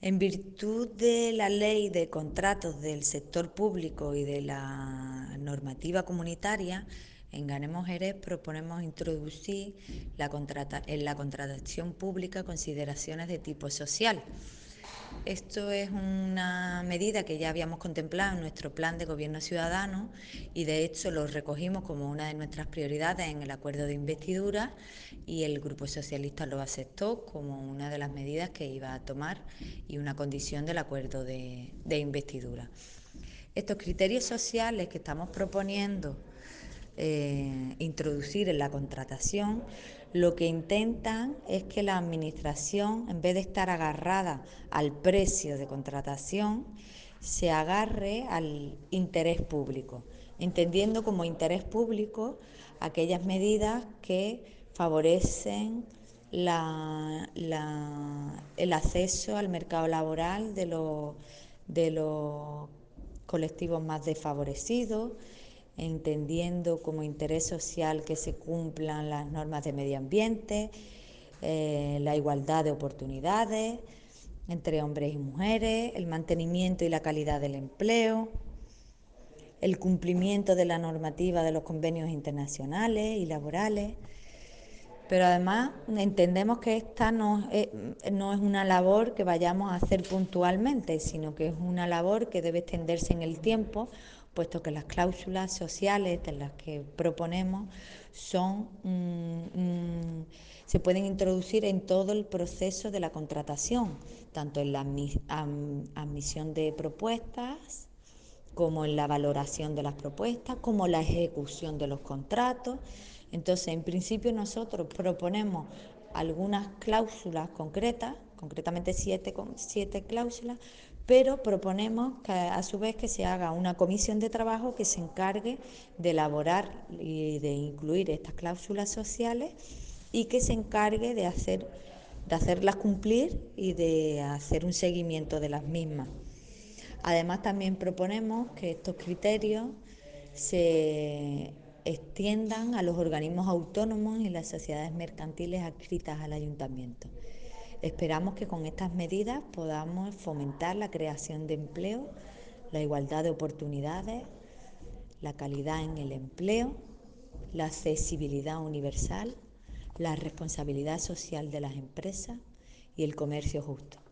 En virtud de la ley de contratos del sector público y de la normativa comunitaria, en Ganemos Jerez proponemos introducir en la contratación pública consideraciones de tipo social. Esto es una medida que ya habíamos contemplado en nuestro plan de gobierno ciudadano y de hecho lo recogimos como una de nuestras prioridades en el acuerdo de investidura y el Grupo Socialista lo aceptó como una de las medidas que iba a tomar y una condición del acuerdo de investidura. Estos criterios sociales que estamos proponiendo introducir en la contratación, lo que intentan es que la Administración, en vez de estar agarrada al precio de contratación, se agarre al interés público, entendiendo como interés público aquellas medidas que favorecen el acceso al mercado laboral de los colectivos más desfavorecidos, entendiendo como interés social que se cumplan las normas de medio ambiente, la igualdad de oportunidades entre hombres y mujeres, el mantenimiento y la calidad del empleo, el cumplimiento de la normativa de los convenios internacionales y laborales. Pero además entendemos que esta no es una labor que vayamos a hacer puntualmente, sino que es una labor que debe extenderse en el tiempo, puesto que las cláusulas sociales de las que proponemos se pueden introducir en todo el proceso de la contratación, tanto en la admisión de propuestas, como en la valoración de las propuestas, como la ejecución de los contratos. Entonces, en principio nosotros proponemos algunas cláusulas concretas, concretamente siete cláusulas, pero proponemos que a su vez que se haga una comisión de trabajo que se encargue de elaborar y de incluir estas cláusulas sociales y que se encargue de hacerlas cumplir y de hacer un seguimiento de las mismas. Además, también proponemos que estos criterios se extiendan a los organismos autónomos y las sociedades mercantiles adscritas al ayuntamiento. Esperamos que con estas medidas podamos fomentar la creación de empleo, la igualdad de oportunidades, la calidad en el empleo, la accesibilidad universal, la responsabilidad social de las empresas y el comercio justo.